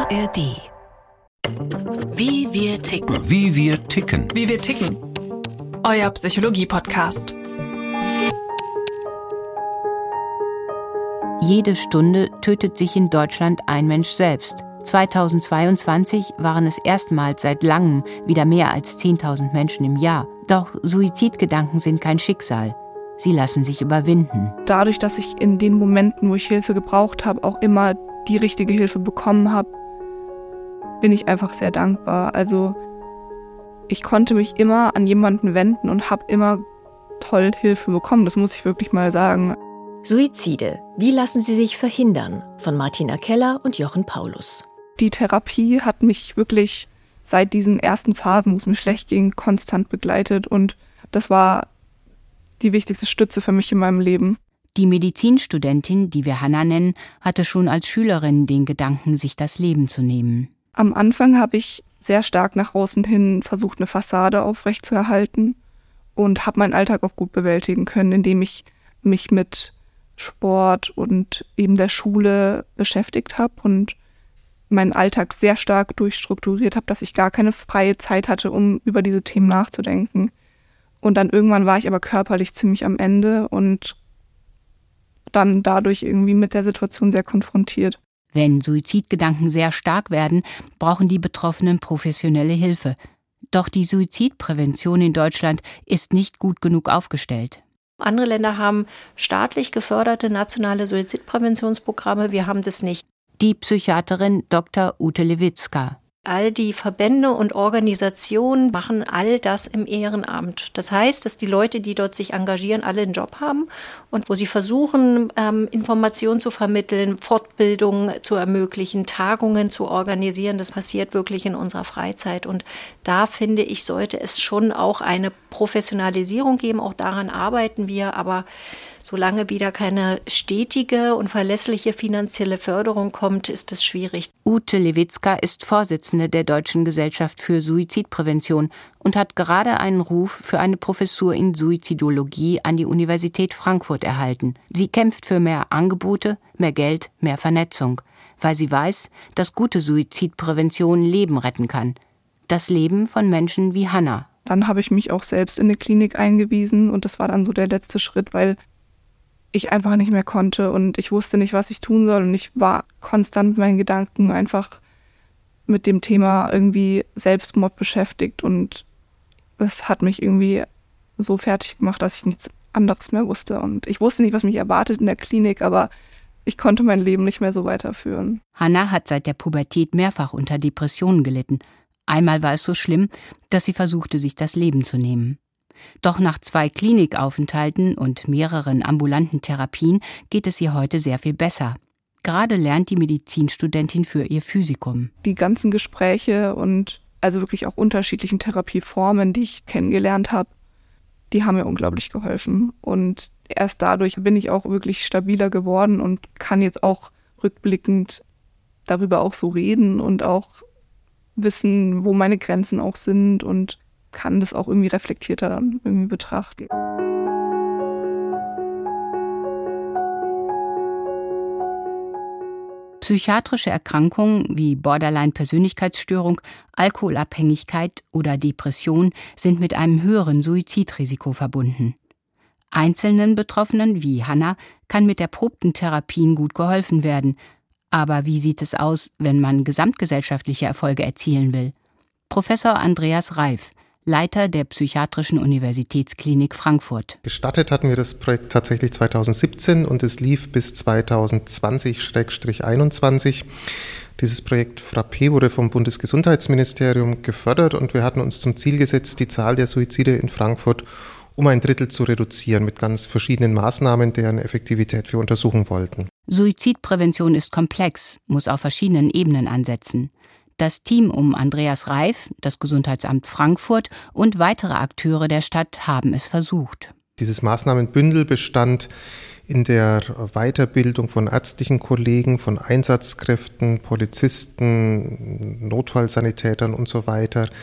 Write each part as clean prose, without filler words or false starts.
ARD. Wie wir ticken. Wie wir ticken. Wie wir ticken. Euer Psychologie-Podcast. Jede Stunde tötet sich in Deutschland ein Mensch selbst. 2022 waren es erstmals seit langem wieder mehr als 10.000 Menschen im Jahr. Doch Suizidgedanken sind kein Schicksal. Sie lassen sich überwinden. Dadurch, dass ich in den Momenten, wo ich Hilfe gebraucht habe, auch immer die richtige Hilfe bekommen habe, bin ich einfach sehr dankbar. Also ich konnte mich immer an jemanden wenden und habe immer toll Hilfe bekommen. Das muss ich wirklich mal sagen. Suizide. Wie lassen sie sich verhindern? Von Martina Keller und Jochen Paulus. Die Therapie hat mich wirklich seit diesen ersten Phasen, wo es mir schlecht ging, konstant begleitet. Und das war die wichtigste Stütze für mich in meinem Leben. Die Medizinstudentin, die wir Hannah nennen, hatte schon als Schülerin den Gedanken, sich das Leben zu nehmen. Am Anfang habe ich sehr stark nach außen hin versucht, eine Fassade aufrechtzuerhalten und habe meinen Alltag auch gut bewältigen können, indem ich mich mit Sport und eben der Schule beschäftigt habe und meinen Alltag sehr stark durchstrukturiert habe, dass ich gar keine freie Zeit hatte, um über diese Themen nachzudenken. Und dann irgendwann war ich aber körperlich ziemlich am Ende und dann dadurch irgendwie mit der Situation sehr konfrontiert. Wenn Suizidgedanken sehr stark werden, brauchen die Betroffenen professionelle Hilfe. Doch die Suizidprävention in Deutschland ist nicht gut genug aufgestellt. Andere Länder haben staatlich geförderte nationale Suizidpräventionsprogramme, wir haben das nicht. Die Psychiaterin Dr. Ute Lewitzka. All die Verbände und Organisationen machen all das im Ehrenamt. Das heißt, dass die Leute, die dort sich engagieren, alle einen Job haben und wo sie versuchen, Informationen zu vermitteln, Fortbildungen zu ermöglichen, Tagungen zu organisieren. Das passiert wirklich in unserer Freizeit. Und da, finde ich, sollte es schon auch eine Professionalisierung geben. Auch daran arbeiten wir, aber solange wieder keine stetige und verlässliche finanzielle Förderung kommt, ist es schwierig. Ute Lewitzka ist Vorsitzende der Deutschen Gesellschaft für Suizidprävention und hat gerade einen Ruf für eine Professur in Suizidologie an die Universität Frankfurt erhalten. Sie kämpft für mehr Angebote, mehr Geld, mehr Vernetzung, weil sie weiß, dass gute Suizidprävention Leben retten kann. Das Leben von Menschen wie Hannah. Dann habe ich mich auch selbst in eine Klinik eingewiesen und das war dann so der letzte Schritt, weil ich einfach nicht mehr konnte und ich wusste nicht, was ich tun soll und ich war konstant mit meinen Gedanken einfach mit dem Thema irgendwie Selbstmord beschäftigt und das hat mich irgendwie so fertig gemacht, dass ich nichts anderes mehr wusste und ich wusste nicht, was mich erwartet in der Klinik, aber ich konnte mein Leben nicht mehr so weiterführen. Hannah hat seit der Pubertät mehrfach unter Depressionen gelitten. Einmal war es so schlimm, dass sie versuchte, sich das Leben zu nehmen. Doch nach 2 Klinikaufenthalten und mehreren ambulanten Therapien geht es ihr heute sehr viel besser. Gerade lernt die Medizinstudentin für ihr Physikum. Die ganzen Gespräche und also wirklich auch unterschiedlichen Therapieformen, die ich kennengelernt habe, die haben mir unglaublich geholfen. Und erst dadurch bin ich auch wirklich stabiler geworden und kann jetzt auch rückblickend darüber auch so reden und auch wissen, wo meine Grenzen auch sind und kann das auch irgendwie reflektierter dann irgendwie betrachten. Psychiatrische Erkrankungen wie Borderline-Persönlichkeitsstörung, Alkoholabhängigkeit oder Depression sind mit einem höheren Suizidrisiko verbunden. Einzelnen Betroffenen wie Hannah kann mit erprobten Therapien gut geholfen werden. Aber wie sieht es aus, wenn man gesamtgesellschaftliche Erfolge erzielen will? Professor Andreas Reif, Leiter der Psychiatrischen Universitätsklinik Frankfurt. Gestartet hatten wir das Projekt tatsächlich 2017 und es lief bis 2020/21. Dieses Projekt Frappé wurde vom Bundesgesundheitsministerium gefördert und wir hatten uns zum Ziel gesetzt, die Zahl der Suizide in Frankfurt um 1/3 zu reduzieren mit ganz verschiedenen Maßnahmen, deren Effektivität wir untersuchen wollten. Suizidprävention ist komplex, muss auf verschiedenen Ebenen ansetzen. Das Team um Andreas Reif, das Gesundheitsamt Frankfurt und weitere Akteure der Stadt haben es versucht. Dieses Maßnahmenbündel bestand in der Weiterbildung von ärztlichen Kollegen, von Einsatzkräften, Polizisten, Notfallsanitätern und so weiter,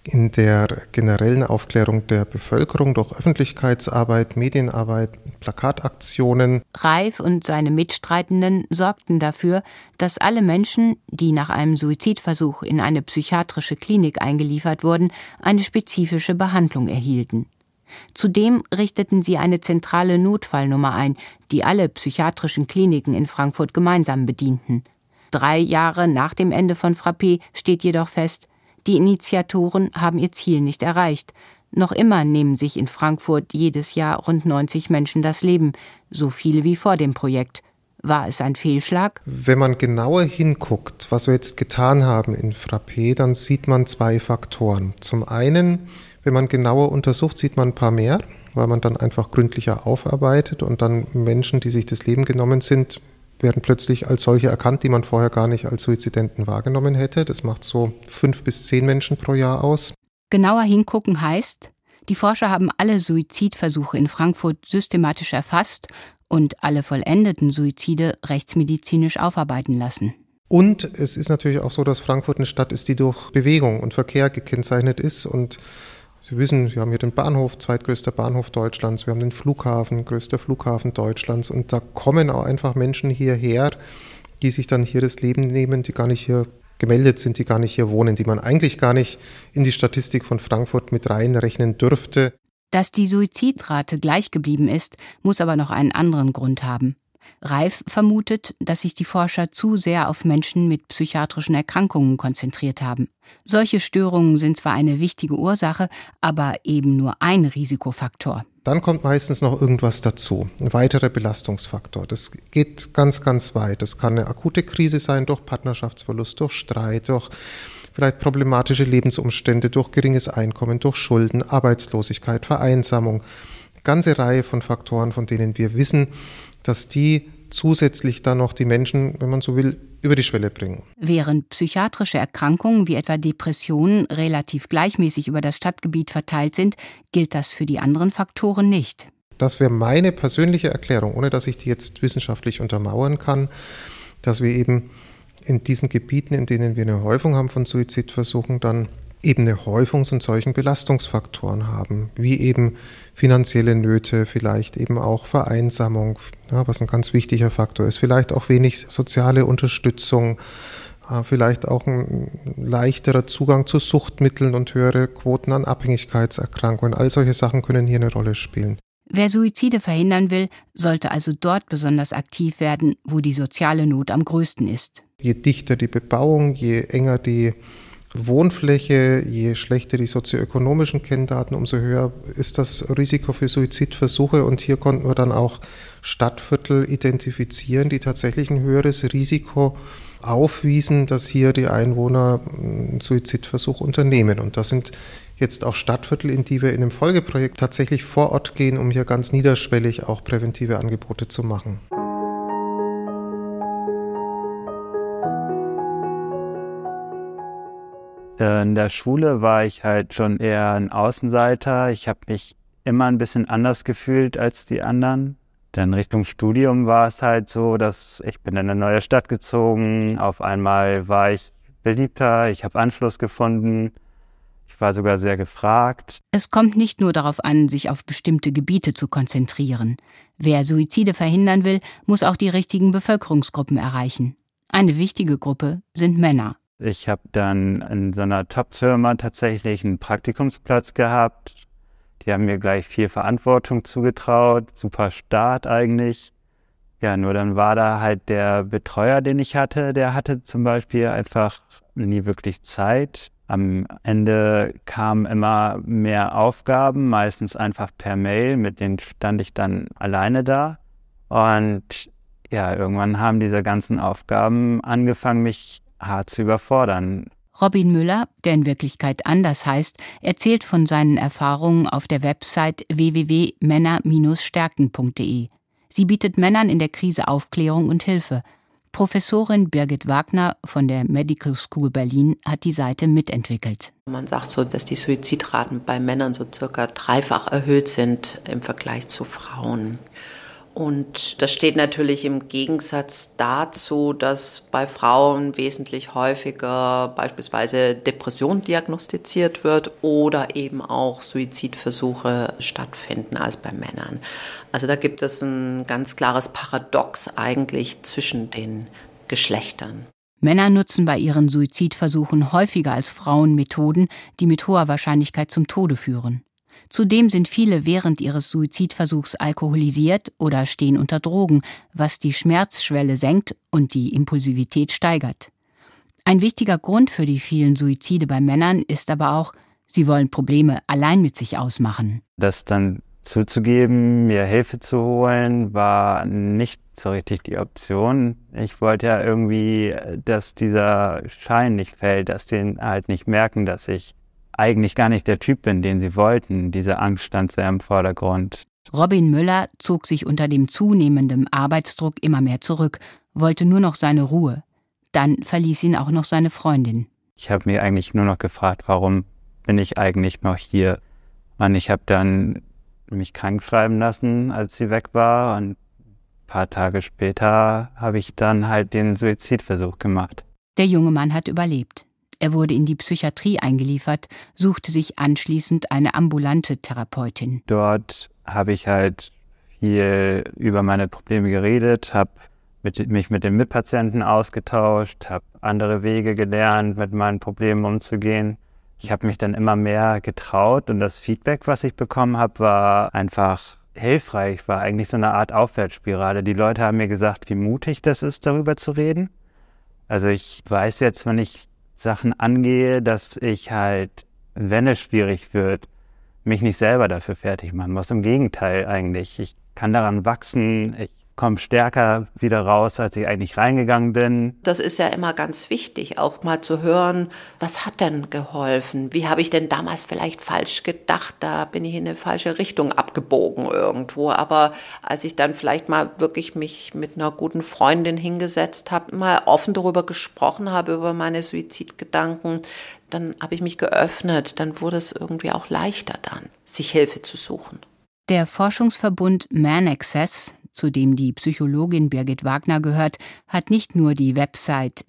in der generellen Aufklärung der Bevölkerung durch Öffentlichkeitsarbeit, Medienarbeit, Plakataktionen. Reif und seine Mitstreitenden sorgten dafür, dass alle Menschen, die nach einem Suizidversuch in eine psychiatrische Klinik eingeliefert wurden, eine spezifische Behandlung erhielten. Zudem richteten sie eine zentrale Notfallnummer ein, die alle psychiatrischen Kliniken in Frankfurt gemeinsam bedienten. 3 Jahre nach dem Ende von Frappé steht jedoch fest, die Initiatoren haben ihr Ziel nicht erreicht. Noch immer nehmen sich in Frankfurt jedes Jahr rund 90 Menschen das Leben, so viele wie vor dem Projekt. War es ein Fehlschlag? Wenn man genauer hinguckt, was wir jetzt getan haben in Frappé, dann sieht man 2 Faktoren. Zum einen, wenn man genauer untersucht, sieht man ein paar mehr, weil man dann einfach gründlicher aufarbeitet und dann Menschen, die sich das Leben genommen sind, werden plötzlich als solche erkannt, die man vorher gar nicht als Suizidenten wahrgenommen hätte. Das macht so 5 bis 10 Menschen pro Jahr aus. Genauer hingucken heißt, die Forscher haben alle Suizidversuche in Frankfurt systematisch erfasst und alle vollendeten Suizide rechtsmedizinisch aufarbeiten lassen. Und es ist natürlich auch so, dass Frankfurt eine Stadt ist, die durch Bewegung und Verkehr gekennzeichnet ist. Und Sie wissen, wir haben hier den Bahnhof, zweitgrößter Bahnhof Deutschlands, wir haben den Flughafen, größter Flughafen Deutschlands und da kommen auch einfach Menschen hierher, die sich dann hier das Leben nehmen, die gar nicht hier gemeldet sind, die gar nicht hier wohnen, die man eigentlich gar nicht in die Statistik von Frankfurt mit reinrechnen dürfte. Dass die Suizidrate gleich geblieben ist, muss aber noch einen anderen Grund haben. Reif vermutet, dass sich die Forscher zu sehr auf Menschen mit psychiatrischen Erkrankungen konzentriert haben. Solche Störungen sind zwar eine wichtige Ursache, aber eben nur ein Risikofaktor. Dann kommt meistens noch irgendwas dazu, ein weiterer Belastungsfaktor. Das geht ganz, ganz weit. Das kann eine akute Krise sein durch Partnerschaftsverlust, durch Streit, durch vielleicht problematische Lebensumstände, durch geringes Einkommen, durch Schulden, Arbeitslosigkeit, Vereinsamung. Eine ganze Reihe von Faktoren, von denen wir wissen, dass die zusätzlich dann noch die Menschen, wenn man so will, über die Schwelle bringen. Während psychiatrische Erkrankungen wie etwa Depressionen relativ gleichmäßig über das Stadtgebiet verteilt sind, gilt das für die anderen Faktoren nicht. Das wäre meine persönliche Erklärung, ohne dass ich die jetzt wissenschaftlich untermauern kann, dass wir eben in diesen Gebieten, in denen wir eine Häufung haben von Suizidversuchen, dann eben eine Häufung von solchen Belastungsfaktoren haben, wie eben finanzielle Nöte, vielleicht eben auch Vereinsamung, ja, was ein ganz wichtiger Faktor ist, vielleicht auch wenig soziale Unterstützung, vielleicht auch ein leichterer Zugang zu Suchtmitteln und höhere Quoten an Abhängigkeitserkrankungen. All solche Sachen können hier eine Rolle spielen. Wer Suizide verhindern will, sollte also dort besonders aktiv werden, wo die soziale Not am größten ist. Je dichter die Bebauung, je enger die Wohnfläche, je schlechter die sozioökonomischen Kenndaten, umso höher ist das Risiko für Suizidversuche. Und hier konnten wir dann auch Stadtviertel identifizieren, die tatsächlich ein höheres Risiko aufwiesen, dass hier die Einwohner einen Suizidversuch unternehmen. Und das sind jetzt auch Stadtviertel, in die wir in einem Folgeprojekt tatsächlich vor Ort gehen, um hier ganz niederschwellig auch präventive Angebote zu machen. In der Schule war ich halt schon eher ein Außenseiter. Ich habe mich immer ein bisschen anders gefühlt als die anderen. Dann Richtung Studium war es halt so, dass ich bin in eine neue Stadt gezogen. Auf einmal war ich beliebter, ich habe Anschluss gefunden. Ich war sogar sehr gefragt. Es kommt nicht nur darauf an, sich auf bestimmte Gebiete zu konzentrieren. Wer Suizide verhindern will, muss auch die richtigen Bevölkerungsgruppen erreichen. Eine wichtige Gruppe sind Männer. Ich habe dann in so einer Top-Firma tatsächlich einen Praktikumsplatz gehabt. Die haben mir gleich viel Verantwortung zugetraut, super Start eigentlich. Ja, nur dann war da halt der Betreuer, den ich hatte, der hatte zum Beispiel einfach nie wirklich Zeit. Am Ende kamen immer mehr Aufgaben, meistens einfach per Mail, mit denen stand ich dann alleine da. Und ja, irgendwann haben diese ganzen Aufgaben angefangen, mich hart zu überfordern. Robin Müller, der in Wirklichkeit anders heißt, erzählt von seinen Erfahrungen auf der Website www.männer-stärken.de. Sie bietet Männern in der Krise Aufklärung und Hilfe. Professorin Birgit Wagner von der Medical School Berlin hat die Seite mitentwickelt. Man sagt so, dass die Suizidraten bei Männern so circa 3-fach erhöht sind im Vergleich zu Frauen. Und das steht natürlich im Gegensatz dazu, dass bei Frauen wesentlich häufiger beispielsweise Depression diagnostiziert wird oder eben auch Suizidversuche stattfinden als bei Männern. Also da gibt es ein ganz klares Paradox eigentlich zwischen den Geschlechtern. Männer nutzen bei ihren Suizidversuchen häufiger als Frauen Methoden, die mit hoher Wahrscheinlichkeit zum Tode führen. Zudem sind viele während ihres Suizidversuchs alkoholisiert oder stehen unter Drogen, was die Schmerzschwelle senkt und die Impulsivität steigert. Ein wichtiger Grund für die vielen Suizide bei Männern ist aber auch, sie wollen Probleme allein mit sich ausmachen. Das dann zuzugeben, mir Hilfe zu holen, war nicht so richtig die Option. Ich wollte ja irgendwie, dass dieser Schein nicht fällt, dass die halt nicht merken, dass ich eigentlich gar nicht der Typ bin, den sie wollten. Diese Angst stand sehr im Vordergrund. Robin Müller zog sich unter dem zunehmenden Arbeitsdruck immer mehr zurück, wollte nur noch seine Ruhe. Dann verließ ihn auch noch seine Freundin. Ich habe mir eigentlich nur noch gefragt, warum bin ich eigentlich noch hier? Und ich habe dann mich krank schreiben lassen, als sie weg war. Und ein paar Tage später habe ich dann halt den Suizidversuch gemacht. Der junge Mann hat überlebt. Er wurde in die Psychiatrie eingeliefert, suchte sich anschließend eine ambulante Therapeutin. Dort habe ich halt viel über meine Probleme geredet, habe mich mit den Mitpatienten ausgetauscht, habe andere Wege gelernt, mit meinen Problemen umzugehen. Ich habe mich dann immer mehr getraut und das Feedback, was ich bekommen habe, war einfach hilfreich, war eigentlich so eine Art Aufwärtsspirale. Die Leute haben mir gesagt, wie mutig das ist, darüber zu reden. Also ich weiß jetzt, wenn ich Sachen angehe, dass ich halt, wenn es schwierig wird, mich nicht selber dafür fertig machen muss. Im Gegenteil eigentlich. Ich kann daran wachsen, ich komme stärker wieder raus, als ich eigentlich reingegangen bin. Das ist ja immer ganz wichtig, auch mal zu hören, was hat denn geholfen? Wie habe ich denn damals vielleicht falsch gedacht? Da bin ich in eine falsche Richtung abgebogen irgendwo. Aber als ich dann vielleicht mal wirklich mich mit einer guten Freundin hingesetzt habe, mal offen darüber gesprochen habe, über meine Suizidgedanken, dann habe ich mich geöffnet. Dann wurde es irgendwie auch leichter dann, sich Hilfe zu suchen. Der Forschungsverbund Man Access, zu dem die Psychologin Birgit Wagner gehört, hat nicht nur die Website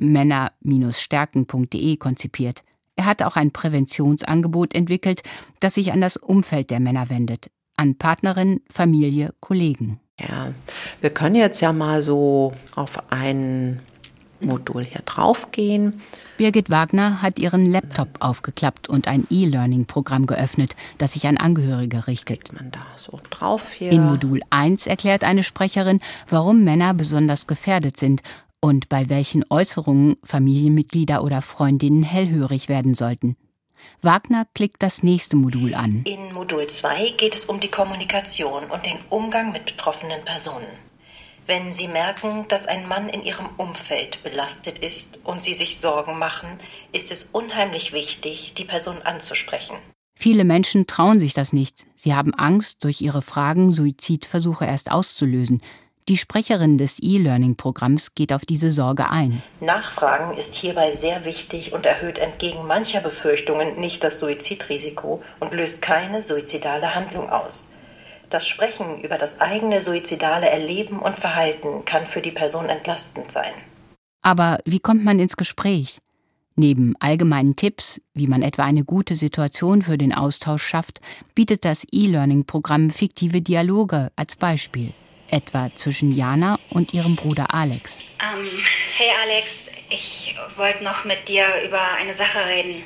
männer-stärken.de konzipiert. Er hat auch ein Präventionsangebot entwickelt, das sich an das Umfeld der Männer wendet, an Partnerin, Familie, Kollegen. Ja, wir können jetzt ja mal so auf ein Modul hier draufgehen. Birgit Wagner hat ihren Laptop aufgeklappt und ein E-Learning-Programm geöffnet, das sich an Angehörige richtet. Man da so drauf hier. In Modul 1 erklärt eine Sprecherin, warum Männer besonders gefährdet sind und bei welchen Äußerungen Familienmitglieder oder Freundinnen hellhörig werden sollten. Wagner klickt das nächste Modul an. In Modul 2 geht es um die Kommunikation und den Umgang mit betroffenen Personen. Wenn Sie merken, dass ein Mann in Ihrem Umfeld belastet ist und Sie sich Sorgen machen, ist es unheimlich wichtig, die Person anzusprechen. Viele Menschen trauen sich das nicht. Sie haben Angst, durch ihre Fragen Suizidversuche erst auszulösen. Die Sprecherin des E-Learning-Programms geht auf diese Sorge ein. Nachfragen ist hierbei sehr wichtig und erhöht entgegen mancher Befürchtungen nicht das Suizidrisiko und löst keine suizidale Handlung aus. Das Sprechen über das eigene suizidale Erleben und Verhalten kann für die Person entlastend sein. Aber wie kommt man ins Gespräch? Neben allgemeinen Tipps, wie man etwa eine gute Situation für den Austausch schafft, bietet das E-Learning-Programm fiktive Dialoge als Beispiel. Etwa zwischen Jana und ihrem Bruder Alex. Hey Alex, ich wollte noch mit dir über eine Sache reden.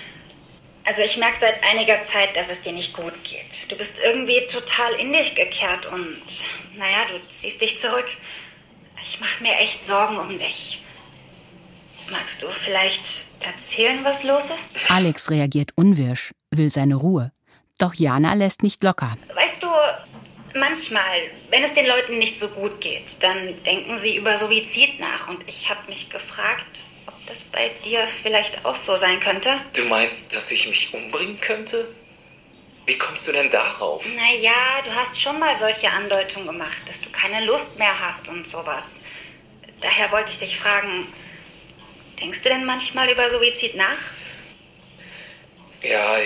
Also ich merke seit einiger Zeit, dass es dir nicht gut geht. Du bist irgendwie total in dich gekehrt und, du ziehst dich zurück. Ich mache mir echt Sorgen um dich. Magst du vielleicht erzählen, was los ist? Alex reagiert unwirsch, will seine Ruhe. Doch Jana lässt nicht locker. Weißt du, manchmal, wenn es den Leuten nicht so gut geht, dann denken sie über Suizid nach. Und ich habe mich gefragt, ob das bei dir vielleicht auch so sein könnte. Du meinst, dass ich mich umbringen könnte? Wie kommst du denn darauf? Naja, du hast schon mal solche Andeutungen gemacht, dass du keine Lust mehr hast und sowas. Daher wollte ich dich fragen, denkst du denn manchmal über Suizid nach? Ja,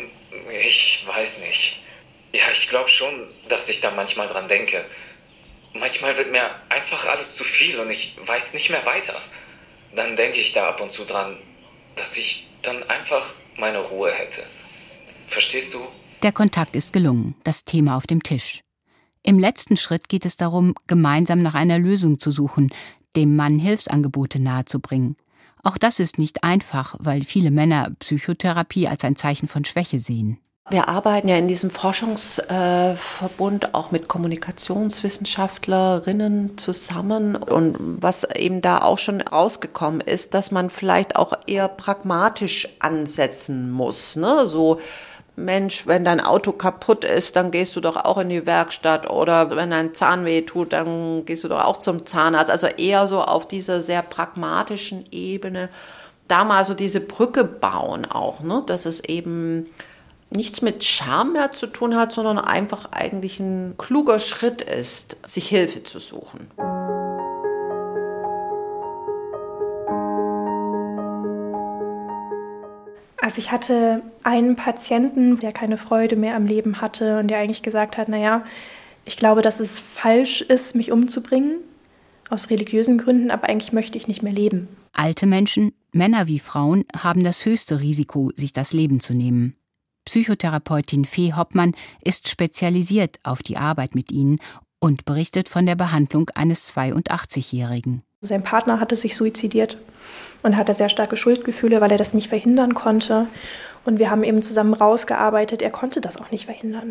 ich weiß nicht. Ja, ich glaube schon, dass ich da manchmal dran denke. Manchmal wird mir einfach alles zu viel und ich weiß nicht mehr weiter. Dann denke ich da ab und zu dran, dass ich dann einfach meine Ruhe hätte. Verstehst du? Der Kontakt ist gelungen, das Thema auf dem Tisch. Im letzten Schritt geht es darum, gemeinsam nach einer Lösung zu suchen, dem Mann Hilfsangebote nahezubringen. Auch das ist nicht einfach, weil viele Männer Psychotherapie als ein Zeichen von Schwäche sehen. Wir arbeiten ja in diesem Forschungsverbund auch mit Kommunikationswissenschaftlerinnen zusammen. Und was eben da auch schon rausgekommen ist, dass man vielleicht auch eher pragmatisch ansetzen muss. Ne? So, Mensch, wenn dein Auto kaputt ist, dann gehst du doch auch in die Werkstatt. Oder wenn dein Zahn weh tut, dann gehst du doch auch zum Zahnarzt. Also eher so auf dieser sehr pragmatischen Ebene. Da mal so diese Brücke bauen auch, ne? Dass es eben nichts mit Scham mehr zu tun hat, sondern einfach eigentlich ein kluger Schritt ist, sich Hilfe zu suchen. Also ich hatte einen Patienten, der keine Freude mehr am Leben hatte und der eigentlich gesagt hat, naja, ich glaube, dass es falsch ist, mich umzubringen, aus religiösen Gründen, aber eigentlich möchte ich nicht mehr leben. Alte Menschen, Männer wie Frauen, haben das höchste Risiko, sich das Leben zu nehmen. Psychotherapeutin Fee Hoppmann ist spezialisiert auf die Arbeit mit ihnen und berichtet von der Behandlung eines 82-Jährigen. Sein Partner hatte sich suizidiert und hatte sehr starke Schuldgefühle, weil er das nicht verhindern konnte. Und wir haben eben zusammen rausgearbeitet, er konnte das auch nicht verhindern.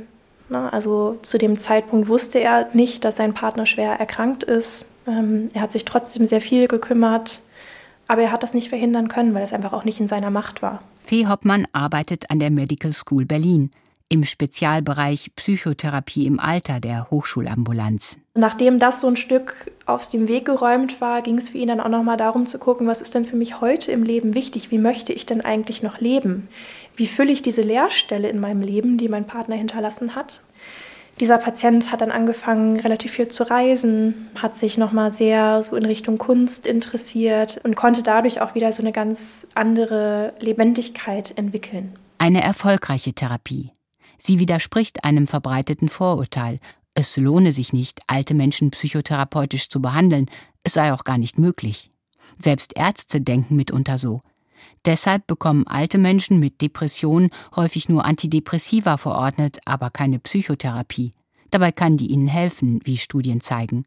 Also zu dem Zeitpunkt wusste er nicht, dass sein Partner schwer erkrankt ist. Er hat sich trotzdem sehr viel gekümmert, aber er hat das nicht verhindern können, weil es einfach auch nicht in seiner Macht war. Fee Hoppmann arbeitet an der Medical School Berlin im Spezialbereich Psychotherapie im Alter der Hochschulambulanz. Nachdem das so ein Stück aus dem Weg geräumt war, ging es für ihn dann auch noch mal darum zu gucken, was ist denn für mich heute im Leben wichtig? Wie möchte ich denn eigentlich noch leben? Wie fülle ich diese Leerstelle in meinem Leben, die mein Partner hinterlassen hat? Dieser Patient hat dann angefangen, relativ viel zu reisen, hat sich nochmal sehr so in Richtung Kunst interessiert und konnte dadurch auch wieder so eine ganz andere Lebendigkeit entwickeln. Eine erfolgreiche Therapie. Sie widerspricht einem verbreiteten Vorurteil. Es lohne sich nicht, alte Menschen psychotherapeutisch zu behandeln. Es sei auch gar nicht möglich. Selbst Ärzte denken mitunter so. Deshalb bekommen alte Menschen mit Depressionen häufig nur Antidepressiva verordnet, aber keine Psychotherapie. Dabei kann die ihnen helfen, wie Studien zeigen.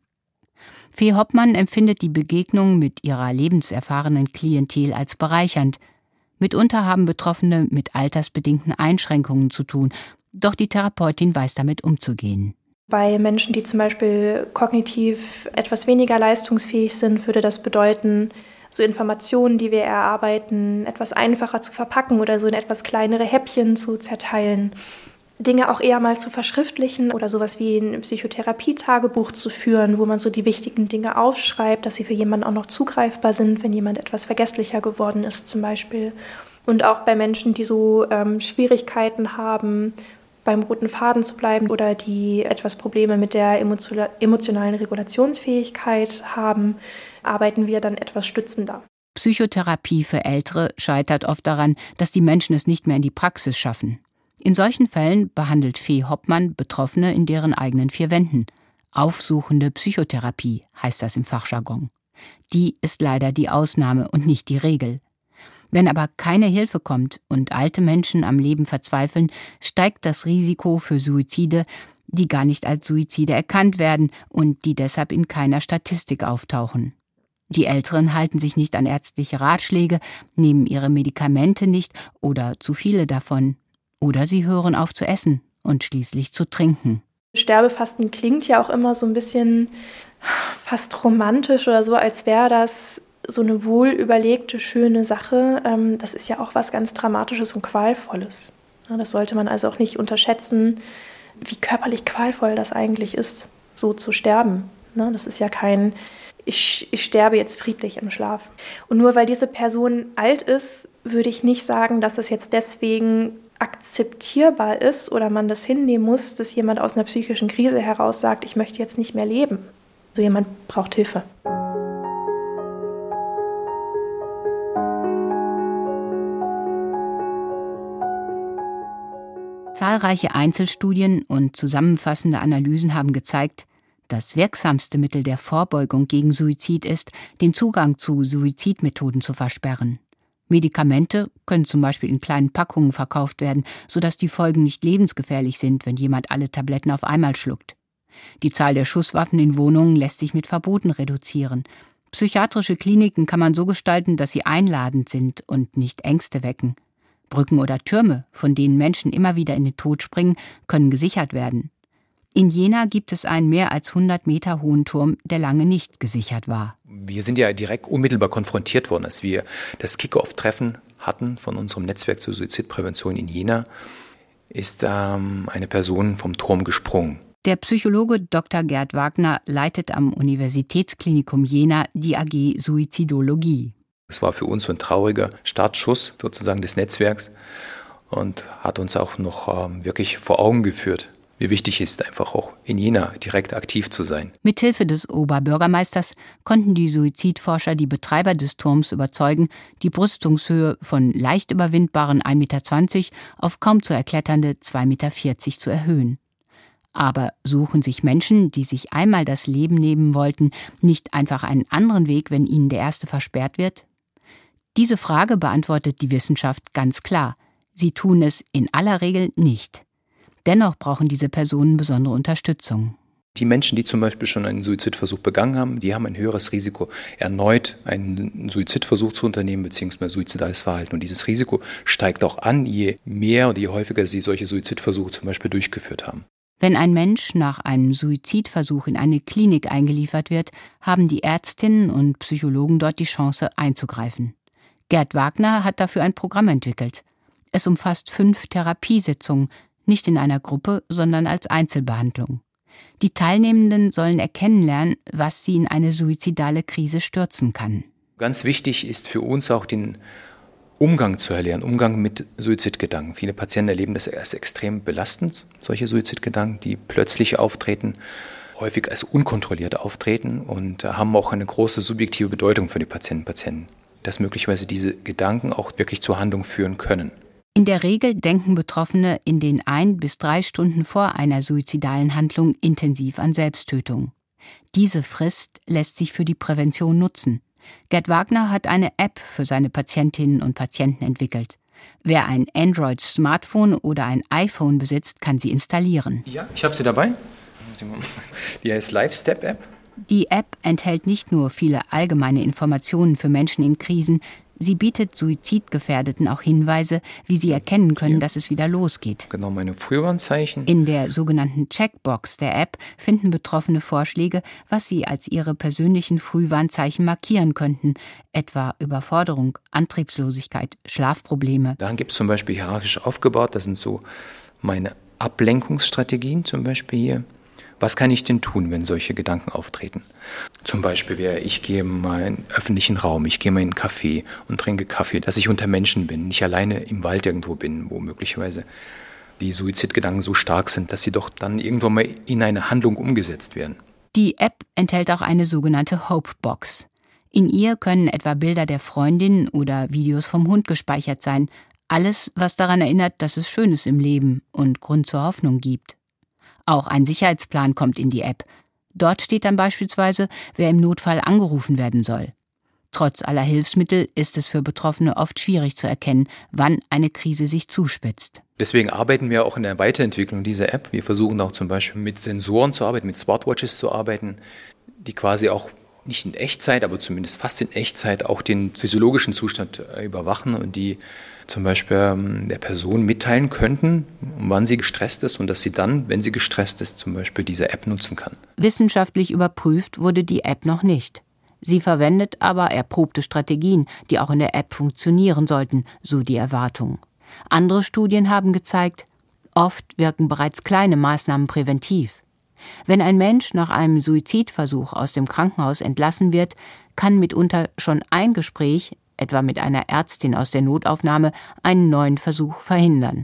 Fee Hoppmann empfindet die Begegnung mit ihrer lebenserfahrenen Klientel als bereichernd. Mitunter haben Betroffene mit altersbedingten Einschränkungen zu tun, doch die Therapeutin weiß damit umzugehen. Bei Menschen, die zum Beispiel kognitiv etwas weniger leistungsfähig sind, würde das bedeuten, so Informationen, die wir erarbeiten, etwas einfacher zu verpacken oder so in etwas kleinere Häppchen zu zerteilen. Dinge auch eher mal zu verschriftlichen oder sowas wie ein Psychotherapie-Tagebuch zu führen, wo man so die wichtigen Dinge aufschreibt, dass sie für jemanden auch noch zugreifbar sind, wenn jemand etwas vergesslicher geworden ist zum Beispiel. Und auch bei Menschen, die so Schwierigkeiten haben, beim roten Faden zu bleiben oder die etwas Probleme mit der emotionalen Regulationsfähigkeit haben, arbeiten wir dann etwas stützender. Psychotherapie für Ältere scheitert oft daran, dass die Menschen es nicht mehr in die Praxis schaffen. In solchen Fällen behandelt Fee Hoppmann Betroffene in deren eigenen vier Wänden. Aufsuchende Psychotherapie heißt das im Fachjargon. Die ist leider die Ausnahme und nicht die Regel. Wenn aber keine Hilfe kommt und alte Menschen am Leben verzweifeln, steigt das Risiko für Suizide, die gar nicht als Suizide erkannt werden und die deshalb in keiner Statistik auftauchen. Die Älteren halten sich nicht an ärztliche Ratschläge, nehmen ihre Medikamente nicht oder zu viele davon. Oder sie hören auf zu essen und schließlich zu trinken. Sterbefasten klingt ja auch immer so ein bisschen fast romantisch oder so, als wäre das so eine wohlüberlegte, schöne Sache. Das ist ja auch was ganz Dramatisches und Qualvolles. Das sollte man also auch nicht unterschätzen, wie körperlich qualvoll das eigentlich ist, so zu sterben. Das ist ja kein, ich sterbe jetzt friedlich im Schlaf. Und nur weil diese Person alt ist, würde ich nicht sagen, dass es jetzt deswegen akzeptierbar ist oder man das hinnehmen muss, dass jemand aus einer psychischen Krise heraus sagt, ich möchte jetzt nicht mehr leben. So jemand braucht Hilfe. Zahlreiche Einzelstudien und zusammenfassende Analysen haben gezeigt, Das wirksamste Mittel der Vorbeugung gegen Suizid ist, den Zugang zu Suizidmethoden zu versperren. Medikamente können zum Beispiel in kleinen Packungen verkauft werden, sodass die Folgen nicht lebensgefährlich sind, wenn jemand alle Tabletten auf einmal schluckt. Die Zahl der Schusswaffen in Wohnungen lässt sich mit Verboten reduzieren. Psychiatrische Kliniken kann man so gestalten, dass sie einladend sind und nicht Ängste wecken. Brücken oder Türme, von denen Menschen immer wieder in den Tod springen, können gesichert werden. In Jena gibt es einen mehr als 100 Meter hohen Turm, der lange nicht gesichert war. Wir sind ja direkt unmittelbar konfrontiert worden, als wir das Kick-Off-Treffen hatten von unserem Netzwerk zur Suizidprävention in Jena, ist eine Person vom Turm gesprungen. Der Psychologe Dr. Gerd Wagner leitet am Universitätsklinikum Jena die AG Suizidologie. Es war für uns so ein trauriger Startschuss sozusagen des Netzwerks und hat uns auch noch wirklich vor Augen geführt, wie wichtig es ist, einfach auch in Jena direkt aktiv zu sein. Mithilfe des Oberbürgermeisters konnten die Suizidforscher die Betreiber des Turms überzeugen, die Brüstungshöhe von leicht überwindbaren 1,20 Meter auf kaum zu erkletternde 2,40 Meter zu erhöhen. Aber suchen sich Menschen, die sich einmal das Leben nehmen wollten, nicht einfach einen anderen Weg, wenn ihnen der erste versperrt wird? Diese Frage beantwortet die Wissenschaft ganz klar. Sie tun es in aller Regel nicht. Dennoch brauchen diese Personen besondere Unterstützung. Die Menschen, die zum Beispiel schon einen Suizidversuch begangen haben, die haben ein höheres Risiko, erneut einen Suizidversuch zu unternehmen bzw. suizidales Verhalten. Und dieses Risiko steigt auch an, je mehr oder je häufiger sie solche Suizidversuche zum Beispiel durchgeführt haben. Wenn ein Mensch nach einem Suizidversuch in eine Klinik eingeliefert wird, haben die Ärztinnen und Psychologen dort die Chance einzugreifen. Gerd Wagner hat dafür ein Programm entwickelt. Es umfasst 5 Therapiesitzungen, nicht in einer Gruppe, sondern als Einzelbehandlung. Die Teilnehmenden sollen erkennen lernen, was sie in eine suizidale Krise stürzen kann. Ganz wichtig ist für uns auch den Umgang zu erlernen, Umgang mit Suizidgedanken. Viele Patienten erleben das als extrem belastend, solche Suizidgedanken, die plötzlich auftreten, häufig als unkontrolliert auftreten und haben auch eine große subjektive Bedeutung für die Patientinnen und Patienten, dass möglicherweise diese Gedanken auch wirklich zur Handlung führen können. In der Regel denken Betroffene in den 1 bis 3 Stunden vor einer suizidalen Handlung intensiv an Selbsttötung. Diese Frist lässt sich für die Prävention nutzen. Gerd Wagner hat eine App für seine Patientinnen und Patienten entwickelt. Wer ein Android-Smartphone oder ein iPhone besitzt, kann sie installieren. Ja, ich habe sie dabei. Die heißt LiveStep-App. Die App enthält nicht nur viele allgemeine Informationen für Menschen in Krisen, sie bietet Suizidgefährdeten auch Hinweise, wie sie erkennen können, dass es wieder losgeht. Genau, meine Frühwarnzeichen. In der sogenannten Checkbox der App finden Betroffene Vorschläge, was sie als ihre persönlichen Frühwarnzeichen markieren könnten, etwa Überforderung, Antriebslosigkeit, Schlafprobleme. Da gibt es zum Beispiel hierarchisch aufgebaut, das sind so meine Ablenkungsstrategien zum Beispiel hier. Was kann ich denn tun, wenn solche Gedanken auftreten? Zum Beispiel ich gehe mal in einen öffentlichen Raum, ich gehe mal in einen Café und trinke Kaffee, dass ich unter Menschen bin, nicht alleine im Wald irgendwo bin, wo möglicherweise die Suizidgedanken so stark sind, dass sie doch dann irgendwann mal in eine Handlung umgesetzt werden. Die App enthält auch eine sogenannte Hope-Box. In ihr können etwa Bilder der Freundin oder Videos vom Hund gespeichert sein. Alles, was daran erinnert, dass es Schönes im Leben und Grund zur Hoffnung gibt. Auch ein Sicherheitsplan kommt in die App. Dort steht dann beispielsweise, wer im Notfall angerufen werden soll. Trotz aller Hilfsmittel ist es für Betroffene oft schwierig zu erkennen, wann eine Krise sich zuspitzt. Deswegen arbeiten wir auch in der Weiterentwicklung dieser App. Wir versuchen auch zum Beispiel mit Sensoren zu arbeiten, mit Smartwatches zu arbeiten, die quasi auch nicht in Echtzeit, aber zumindest fast in Echtzeit auch den physiologischen Zustand überwachen und die zum Beispiel der Person mitteilen könnten, wann sie gestresst ist und dass sie dann, wenn sie gestresst ist, zum Beispiel diese App nutzen kann. Wissenschaftlich überprüft wurde die App noch nicht. Sie verwendet aber erprobte Strategien, die auch in der App funktionieren sollten, so die Erwartung. Andere Studien haben gezeigt, oft wirken bereits kleine Maßnahmen präventiv. Wenn ein Mensch nach einem Suizidversuch aus dem Krankenhaus entlassen wird, kann mitunter schon ein Gespräch, etwa mit einer Ärztin aus der Notaufnahme, einen neuen Versuch verhindern.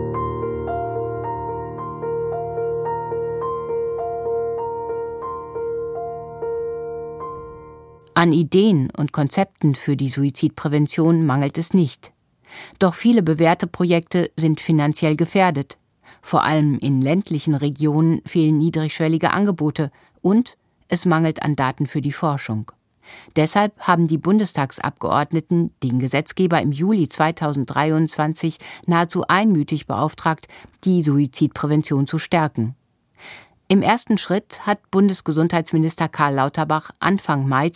An Ideen und Konzepten für die Suizidprävention mangelt es nicht. Doch viele bewährte Projekte sind finanziell gefährdet. Vor allem in ländlichen Regionen fehlen niedrigschwellige Angebote Und es mangelt an Daten für die Forschung. Deshalb haben die Bundestagsabgeordneten den Gesetzgeber im Juli 2023 nahezu einmütig beauftragt, die Suizidprävention zu stärken. Im ersten Schritt hat Bundesgesundheitsminister Karl Lauterbach Anfang Mai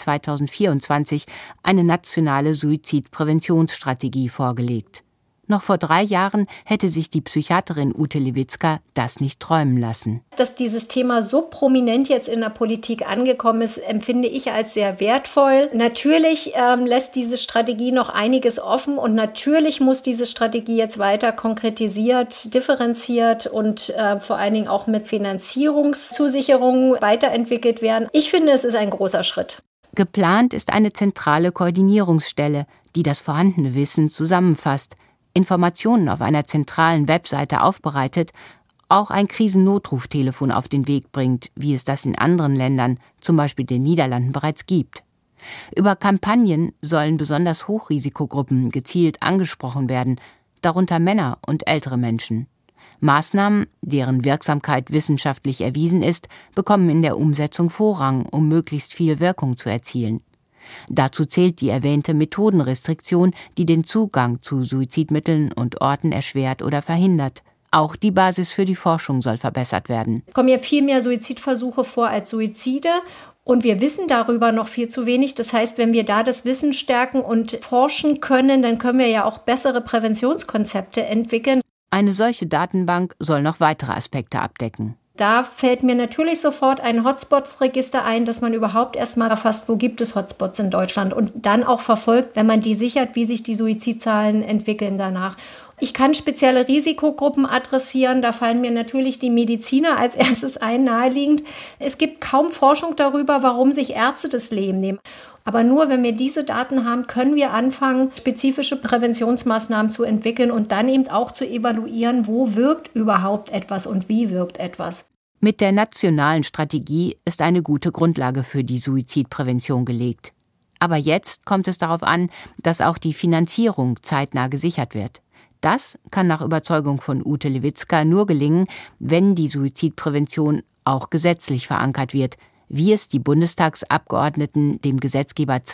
2024 eine nationale Suizidpräventionsstrategie vorgelegt. Noch vor 3 Jahren hätte sich die Psychiaterin Ute Lewitzka das nicht träumen lassen. Dass dieses Thema so prominent jetzt in der Politik angekommen ist, empfinde ich als sehr wertvoll. Natürlich lässt diese Strategie noch einiges offen und natürlich muss diese Strategie jetzt weiter konkretisiert, differenziert und vor allen Dingen auch mit Finanzierungszusicherungen weiterentwickelt werden. Ich finde, es ist ein großer Schritt. Geplant ist eine zentrale Koordinierungsstelle, die das vorhandene Wissen zusammenfasst, Informationen auf einer zentralen Webseite aufbereitet, auch ein Krisennotruftelefon auf den Weg bringt, wie es das in anderen Ländern, zum Beispiel den Niederlanden, bereits gibt. Über Kampagnen sollen besonders Hochrisikogruppen gezielt angesprochen werden, darunter Männer und ältere Menschen. Maßnahmen, deren Wirksamkeit wissenschaftlich erwiesen ist, bekommen in der Umsetzung Vorrang, um möglichst viel Wirkung zu erzielen. Dazu zählt die erwähnte Methodenrestriktion, die den Zugang zu Suizidmitteln und Orten erschwert oder verhindert. Auch die Basis für die Forschung soll verbessert werden. Es kommen ja viel mehr Suizidversuche vor als Suizide. Und wir wissen darüber noch viel zu wenig. Das heißt, wenn wir da das Wissen stärken und forschen können, dann können wir ja auch bessere Präventionskonzepte entwickeln. Eine solche Datenbank soll noch weitere Aspekte abdecken. Da fällt mir natürlich sofort ein Hotspots-Register ein, dass man überhaupt erstmal erfasst, wo gibt es Hotspots in Deutschland und dann auch verfolgt, wenn man die sichert, wie sich die Suizidzahlen entwickeln danach. Ich kann spezielle Risikogruppen adressieren, da fallen mir natürlich die Mediziner als erstes ein, naheliegend. Es gibt kaum Forschung darüber, warum sich Ärzte das Leben nehmen. Aber nur wenn wir diese Daten haben, können wir anfangen, spezifische Präventionsmaßnahmen zu entwickeln und dann eben auch zu evaluieren, wo wirkt überhaupt etwas und wie wirkt etwas. Mit der nationalen Strategie ist eine gute Grundlage für die Suizidprävention gelegt. Aber jetzt kommt es darauf an, dass auch die Finanzierung zeitnah gesichert wird. Das kann nach Überzeugung von Ute Lewitzka nur gelingen, wenn die Suizidprävention auch gesetzlich verankert wird, wie es die Bundestagsabgeordneten dem Gesetzgeber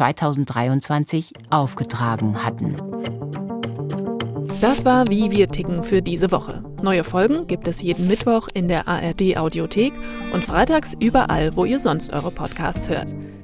2023 aufgetragen hatten. Das war Wie wir ticken für diese Woche. Neue Folgen gibt es jeden Mittwoch in der ARD-Audiothek und freitags überall, wo ihr sonst eure Podcasts hört.